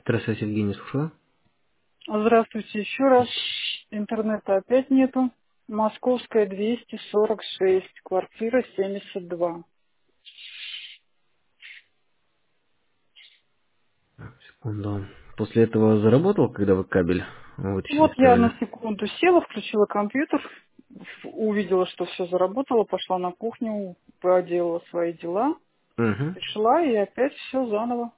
Здравствуйте, Евгений, слушаю. Здравствуйте еще раз. Интернета опять нету. Московская, 246, квартира 72. Секунду. После этого заработал, когда вы кабель вытащили, Вот я ставили? на секунду села, включила компьютер, увидела, что все заработало, пошла на кухню, проделала свои дела, Угу. пришла и опять все заново.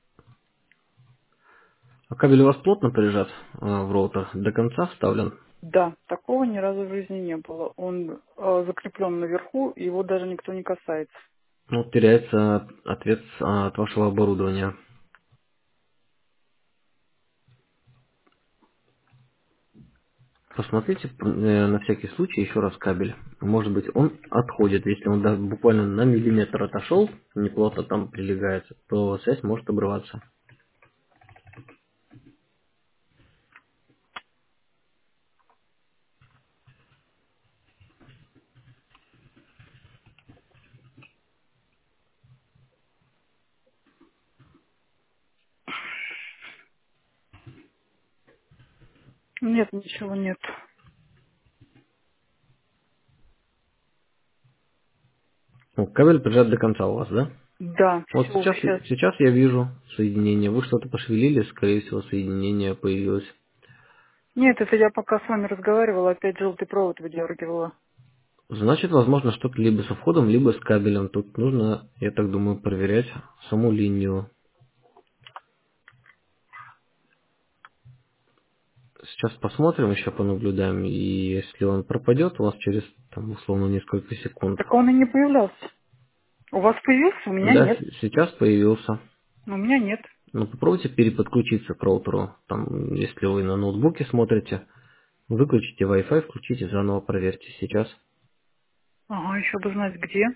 А кабель у вас плотно прижат в роутер? До конца вставлен? Да, такого ни разу в жизни не было. Он закреплен наверху, и его даже никто не касается. Ну, вот теряется ответ от вашего оборудования. Посмотрите на всякий случай еще раз кабель. Может быть, он отходит. Если он буквально на миллиметр отошел, неплотно там прилегается, то связь может обрываться. Нет, ничего нет. Ну, кабель прижат до конца у вас, да? Да, Вот все, сейчас. сейчас я вижу соединение. Вы что-то пошевелили, скорее всего, соединение появилось. Нет, это я пока с вами разговаривала, опять желтый провод выдергивала. Значит, возможно, что-то либо со входом, либо с кабелем. Тут нужно, я так думаю, проверять саму линию. Сейчас посмотрим, еще понаблюдаем. И если он пропадет, у вас через, там, условно, несколько секунд. Так он и не появлялся. У вас появился? У меня Да, нет. сейчас появился. У меня нет. Ну, попробуйте переподключиться к роутеру. Там, если вы на ноутбуке смотрите, выключите Wi-Fi, включите заново, проверьте сейчас. Ага, еще бы знать где.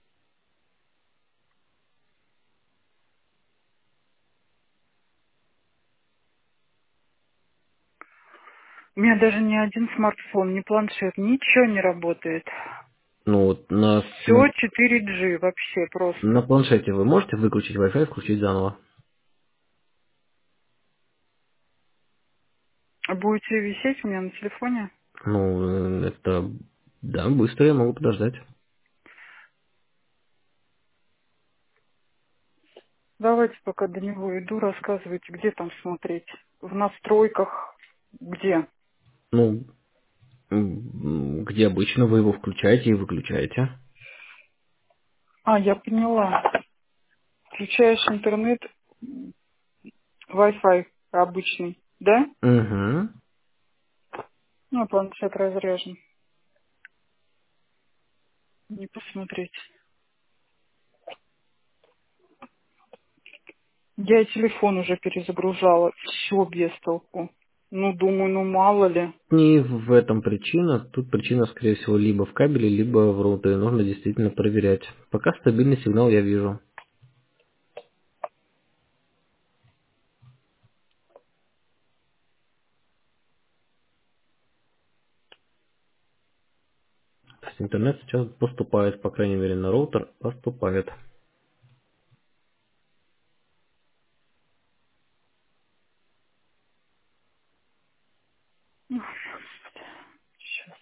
У меня даже ни один смартфон, ни планшет, ничего не работает. Ну, вот Все 4G вообще на просто. планшете вы можете выключить Wi-Fi и включить заново? А будете висеть у меня на телефоне? Ну, это, да, быстро я могу подождать. Давайте пока до него иду, рассказывайте, где там смотреть. В настройках. Где? Ну, где обычно вы его включаете и выключаете. А, я поняла. Включаешь интернет, Wi-Fi обычный, да? Угу. Ну, а планшет разряжен. Не посмотреть. Я и телефон уже перезагружала. Все без толку. Ну, думаю, ну мало ли. Не в этом причина. Тут причина, скорее всего, либо в кабеле, либо в роутере. Нужно действительно проверять. Пока стабильный сигнал я вижу. То есть интернет сейчас поступает, по крайней мере, на роутер поступает. Сейчас.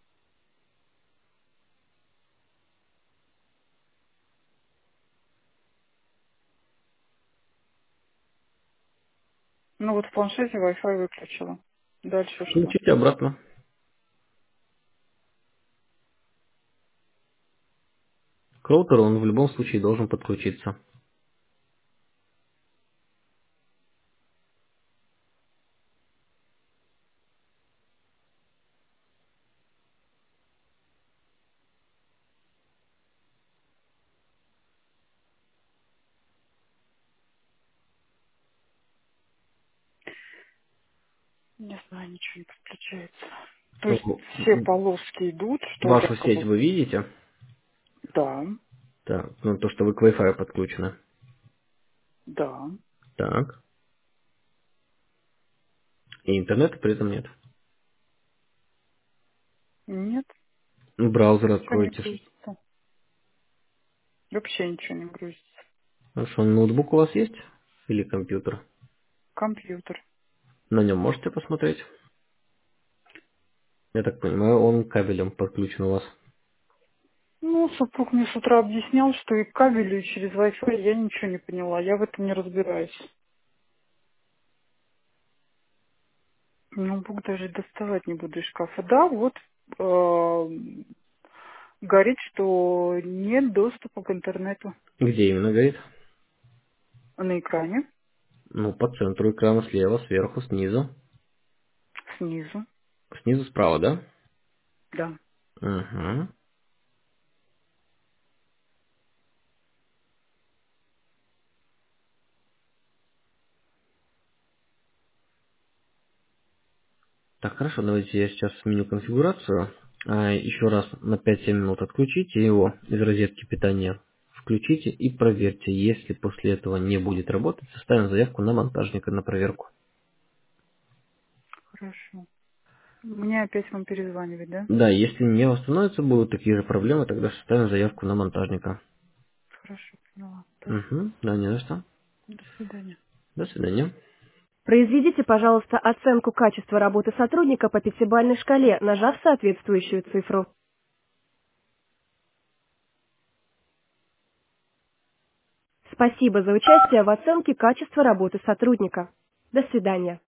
Ну вот в планшете Wi-Fi выключила. Дальше что? Включите обратно. К роутеру он в любом случае должен подключиться. Не знаю, ничего не подключается. То есть Ну, все полоски идут, что вашу сеть якобы... вы видите? Да, Так, ну то, что вы к Wi-Fi подключены. да. Так. И интернета при этом нет. Нет, Браузер ничего не откройте. грузится. Вообще ничего не грузится. Хорошо, ноутбук у вас есть? Или компьютер? компьютер. На нем можете посмотреть? Я так понимаю, он кабелем подключен у вас. Ну, супруг мне с утра объяснял, что и кабелю, и через Wi-Fi я ничего не поняла. Я в этом не разбираюсь. Ноутбук даже доставать не буду из шкафа. Да, вот говорит, что нет доступа к интернету Где именно горит? на экране, Ну, по центру экрана, слева, сверху, снизу. снизу. Снизу справа, да? Да. Угу. Так, хорошо, давайте я сейчас сменю конфигурацию. Еще раз на 5-7 минут отключите его из розетки питания. Включите и проверьте. Если после этого не будет работать, составим заявку на монтажника на проверку. Хорошо. Мне опять вам перезванивать, да? Да, если не восстановятся, будут такие же проблемы, тогда составим заявку на монтажника. Хорошо, поняла. Спасибо. Угу, да, не за что. До свидания. До свидания. Произведите, пожалуйста, оценку качества работы сотрудника по пятибалльной шкале, нажав соответствующую цифру. Спасибо за участие в оценке качества работы сотрудника. До свидания.